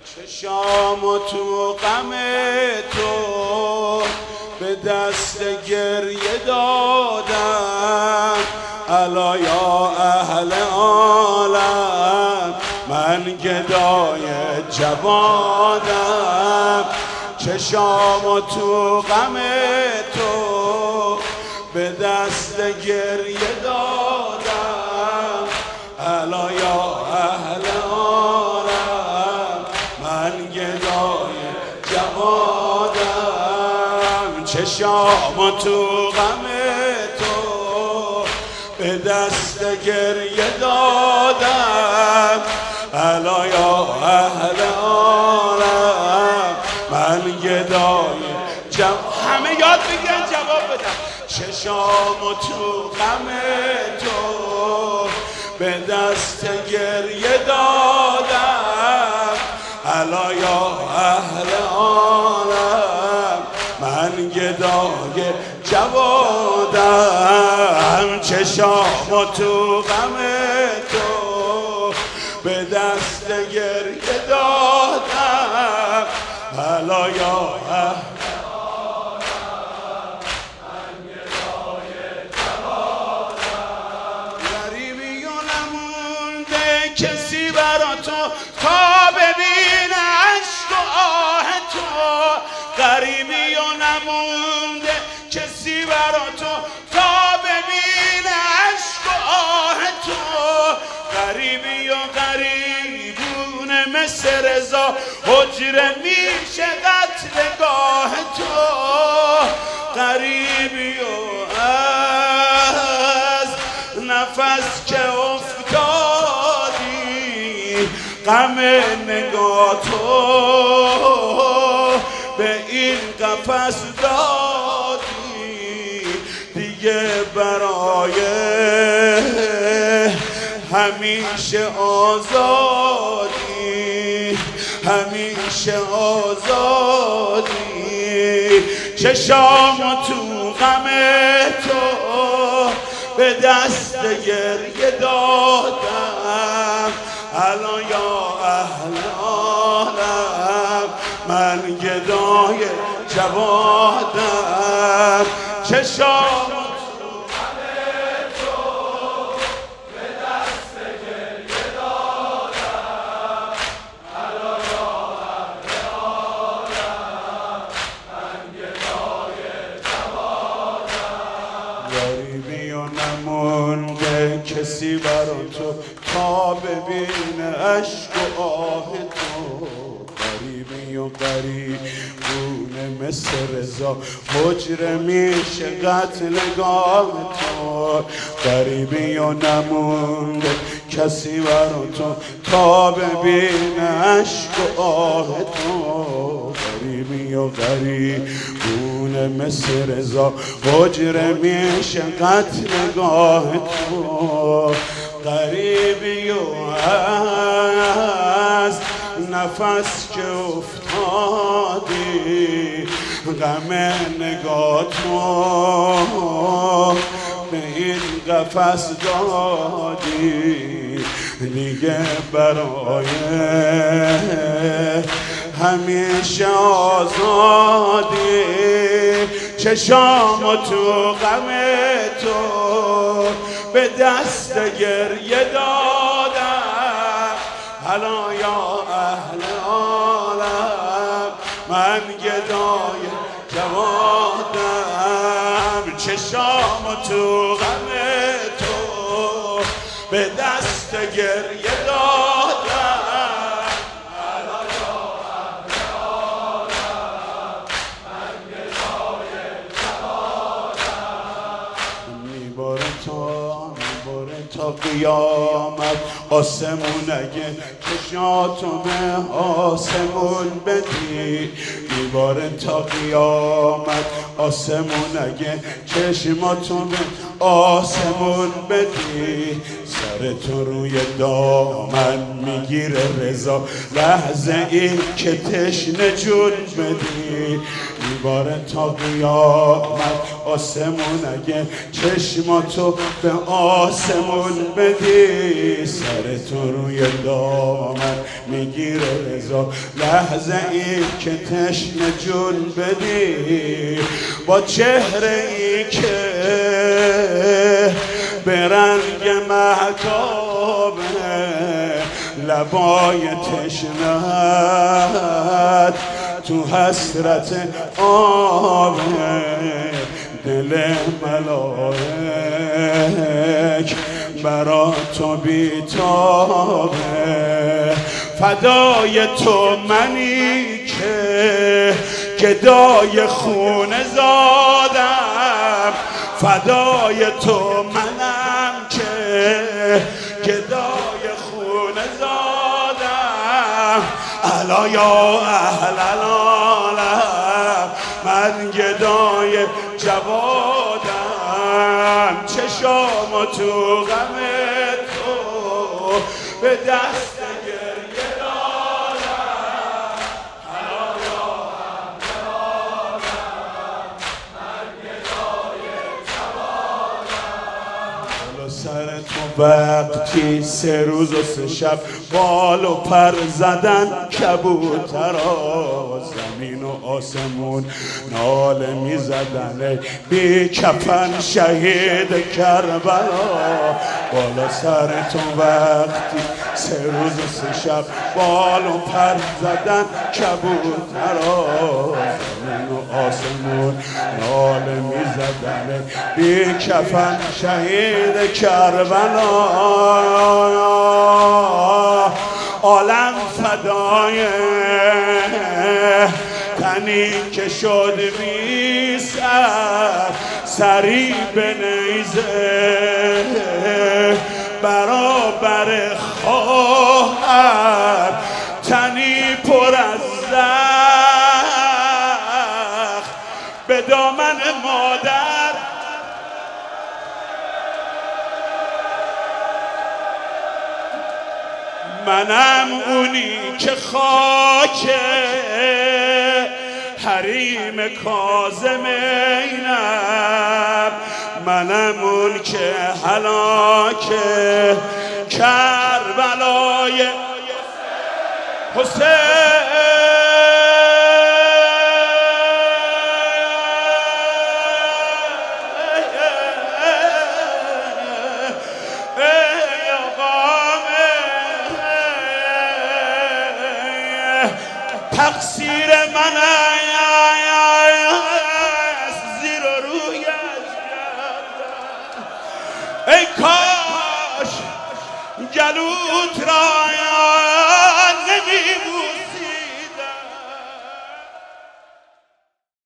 چشام تو غم تو به دست گریه دادم. الا یا اهل عالم من گدای جوادم. چشام تو غم تو به دست گریه دادم. الا یا اهل عالم من گدای جوادم. چشام تو غم تو به دست گریه دادم. الا یا اهل عالم من گدای همه یاد بگیرن جواب بدن. چشام تو غم تو به دست گریه دادم. الا یا اهل عالم من گدای جوادم. چشام تو غم تو به دست گریه دادم. الا یا اهل کسی برا تو تا ببینه عشق و آه تو. غریبی و نمونده کسی برا تو تا ببینه عشق و آه تو. غریبی و غریبونه مثل رضا حجره میشه قتلگاه تو. غریبی و از نفس که غم نگاه تو به این قفس دادی. دیگه برای همیشه آزادی، همیشه آزادی. چشام تو غم تو به دست گریه دادم. الا یا اهل عالم من گدای جوادم. چشام تو غم تو به دست گریه دادم. الا یا اهل عالم من گدای جوادم. غریبی و نمونده کسی برا تو تا ببینه عشق و آه تو. غریبی و غریبونه مثل رضا حجره میشه قتلگاه تو. غریبی و نمونده کسی برا تو تا ببینه عشق و آه تو. غریبی و غریبونه مثل رضا حجره میشه قتلگاه تو. غریبی و از نفس که افتادی غم نگاه تو به این قفس دادی. دیگه برای همیشه آزادی. چشام تو غم تو به دست گریه دادم. الا یا اهل عالم من گدای جوادم. چشام تو غم تو به دست گریه دادم. الا یا اهل عالم من گدای جوادم. میباره تا قیامت آسمون اگه چشاتو به آسمون بدی. میباره تا قیامت آسمون اگه چشماتو به آسمون بدی. سرتو روی دامن میگیره رضا لحظه این که تشنه جون بدی. میباره تا قیامت آسمون اگه چشماتو به آسمون بدی. سرتو روی دامن میگیره رضا لحظه ای که تشنه جون بدی با چهره ای که به رنگ مهتابه لبای تشنه‌ات تو حسرت آبه دل ملائک برا تو بیتابه فدای تو منی که گدای خونه زادم فدای تو منم که گدای خونه زادم الا یا اهل العالم من گدای جوادم چشام تو غم تو به دست گریه دارم الا یا اهل العالم من گدای جوادم سر تو وقتی 3 روز و 3 شب بال و پر زدن کبوترا زمین و آسمون ناله می زدن بی کفن شهید کربلا بالا سر تو وقتی 3 روز و 3 شب بال و پر زدن کبوترا زمین و آسمون ناله می زدن بی کفن شهید کربلا عالم فدای تنی که شد بی سر سری به نیزه برابر خواهر تنی پر از زخم به دامن مادر منم اونی که خاک حریم کاظمینم منم اون که هلاک کربلای حسین تقصیر من